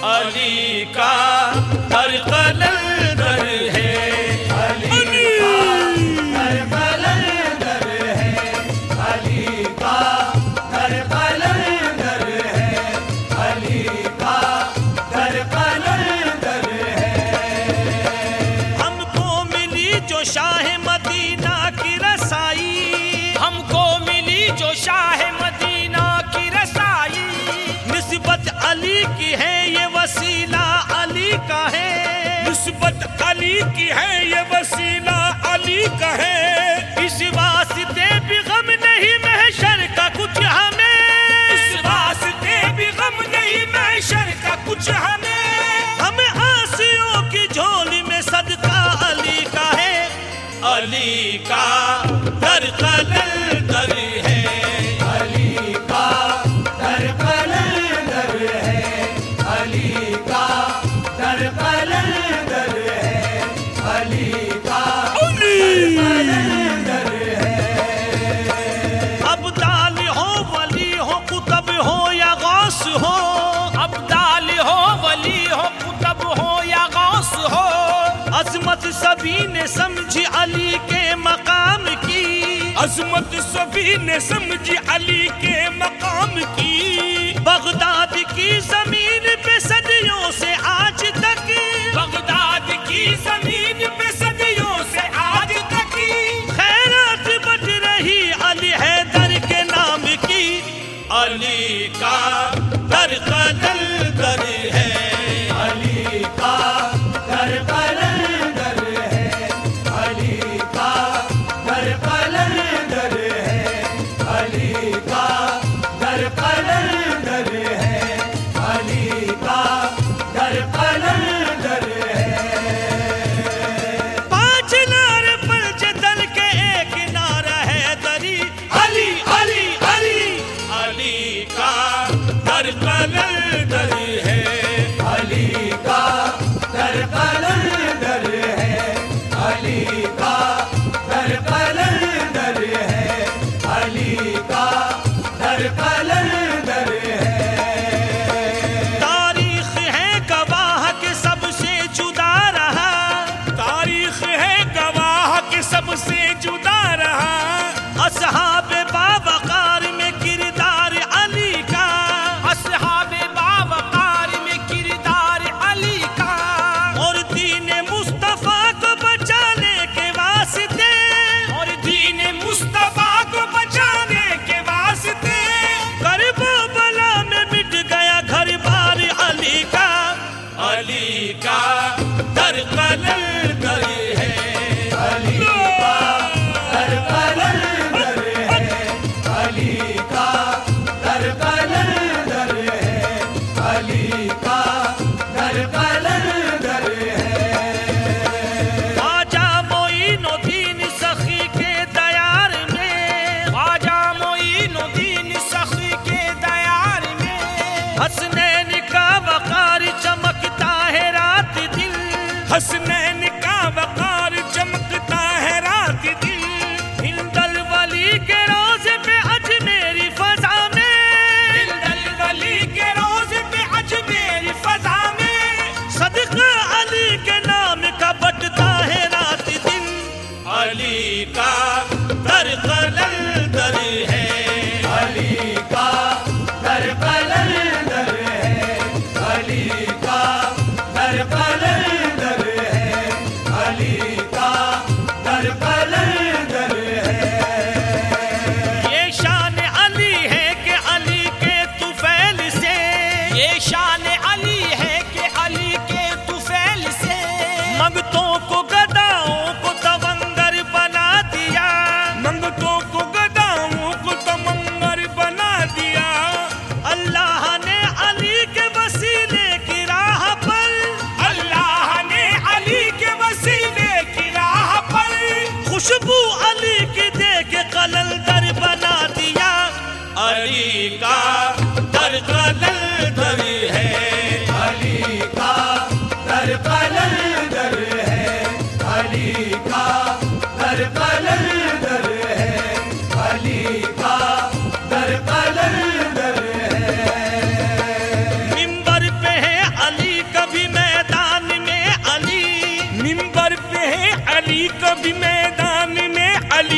अली का हर कलंदर है, अली का हर कलंदर है, अली का हर कलंदर है, अली का हर कलंदर है। हमको मिली जो शाह मदीना की रसाई, हमको मिली जो शाह मदीना की रसाई, निस्बत अली की है ये वसीला अली का है, निस्बत अली की है ये वसीला अली का है। इस वास्ते भी गम नहीं महशर का कुछ हमें, इस वास्ते भी गम नहीं महशर का कुछ हमें, हमें आसियों की झोली में सदका अली का है, अली का दर कलंदर है, अली का दर कलंदर है, अली का दर कलंदर है, अली का दर कलंदर है। अब्दाल हो वली हो कुतब हो या गौस हो, अब्दाल हो वली हो कुतब हो या गौस हो, अजमत सभी ने समझी अली के मकाम की, अजमत सभी ने समझी अली के मकाम की। बगदाद की जमीन पे सदियों से आज तक, बगदाद की जमीन पे सदियों से आज तक खैरात बज रही अली हैदर के नाम की, अली का दर कलंदर है, अली का दर कलंदर है, अली का दर कलंदर है, अली का दर कलंदर है, अली का दर कलंदर है। 5 नार पर जदल के एक नारा है दरी, अली अली अली अली का दर कलंदर है, अली का दर कलंदर है, अली का दर कलंदर है, अली का दर कलंदर है। तारीख है गवाह के सबसे जुदा रहा, तारीख है गवाह के सबसे जुदा रहा, असहाबे बावकार में किरदार अली का, असहाबे बावकार में किरदार अली का, और दीन मुस्तफा को बचाने के वास्ते, और दीन मुस्तफा को बचाने के वास्ते करबो बला में मिट गया घर बार अली का, अली का दर कलंदर है, अली का दर कलंदर है, अली का दर कलंदर है, अली का दर कलंदर है। ख्वाजा मोइनुद्दीन सखी के दयार में, ख्वाजा मोइनुद्दीन सखी के दयार में, हसनैन का वकार चमकता है रात दिन, हसनैन का वकार चमकता है रात दिन, हिंदल वली के रोज़े पे अजमेरी फजा में, हिंदल वली के रोज़े पे अजमेरी फजा में, सदका अली के नाम का बटता है रात दिन, अली का दर कलंदर है, अली का दर कलंदर है, अली का दर कलंदर है, अली का दर कलंदर है। ये शान अली है कि अली के तुफैल से, ये शान अली है कि अली के तुफैल से मंगतों को गदाओं को तवंगर बना दिया, मंगतों को गदाओं को तमंगर बना दिया। अल्लाह ने अली के वसीले की राह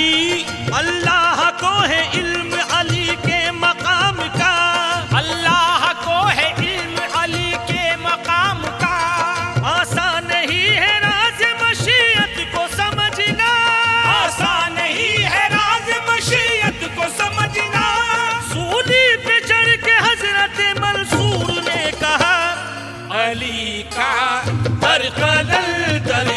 अली। अल्लाह को है इल्म अली के मकाम का, अल्लाह को है इल्म अली के मकाम का। आसान नहीं है राज मशीयत को समझना, आसान नहीं है राज मशीयत को समझना। सूली पे चढ़ के हजरत मंसूर ने कहा, अली का दर कदर दर